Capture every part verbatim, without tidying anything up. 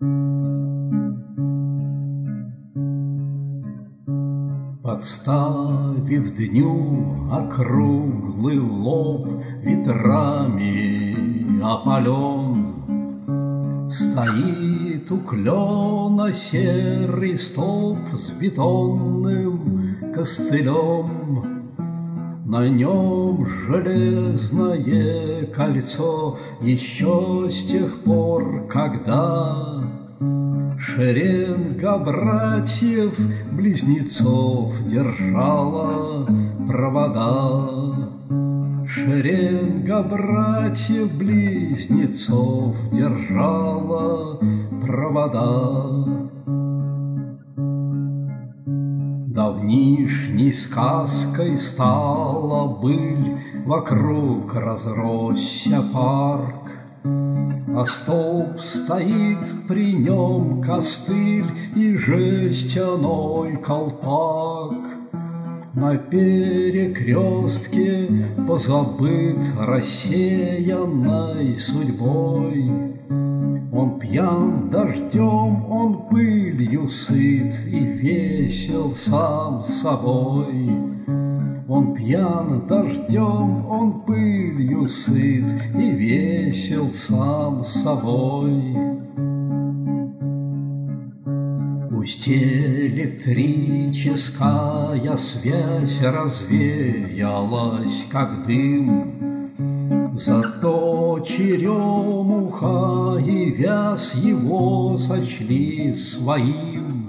Подставив дню округлый лоб, ветрами опален, стоит у клена серый столб с бетонным костылем. На нем железное кольцо еще с тех пор, когда шеренга братьев-близнецов держала провода. Шеренга братьев-близнецов держала провода. Давнишней сказкой стала быль, вокруг разросся парк, а столб стоит, при нем костыль и жестяной колпак. На перекрестке позабыт рассеянной судьбой. Он пьян дождем, он пылью сыт и весел сам собой. Он пьян дождем, он пылью сыт и весел сам собой. Пусть электрическая связь развеялась, как дым, зато черемуха и вяз его сочли своим.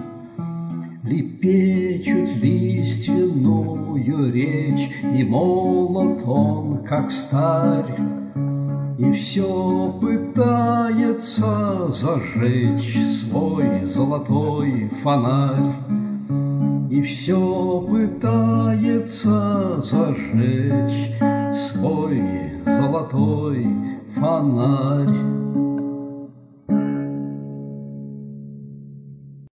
Лепечут лиственную речь, и молод он, как старь, и все пытается зажечь свой золотой фонарь. И все пытается зажечь свой золотой фонарь.